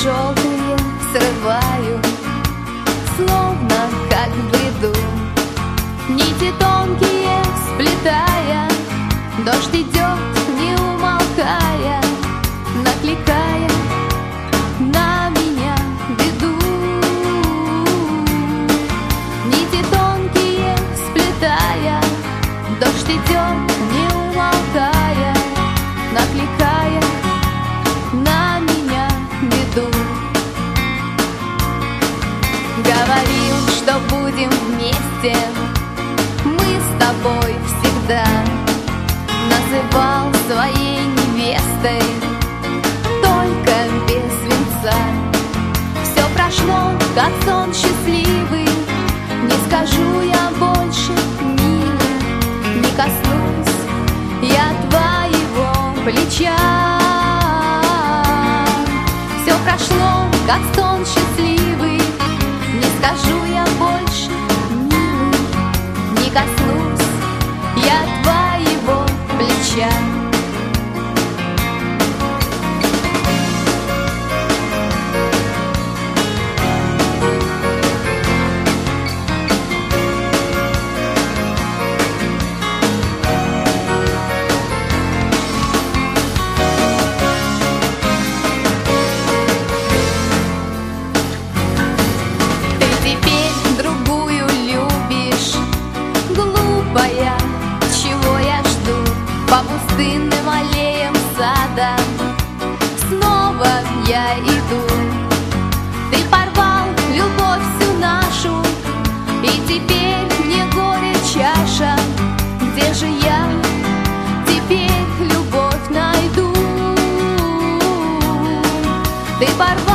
желтые срываю, словно как в бреду. Нити тонкие сплетая, дождь идет, не умолкая, накликая на меня беду. Нити тонкие сплетая, дождь идет, не умолкая, накликая на меня беду. Говорил, что будем вместе, мы с тобой всегда. Называл своей невестой, только без венца. Все прошло, как сон счастливый, не скажу я больше, милый, не коснусь я твоего плеча. Все прошло, как сон счастливый, не скажу я больше, милый, не коснусь я твоего плеча. Чего я жду по пустынным аллеям сада? Снова я иду. Ты порвал любовь всю нашу, и теперь мне горе чаша. Где же я теперь любовь найду? Ты порвал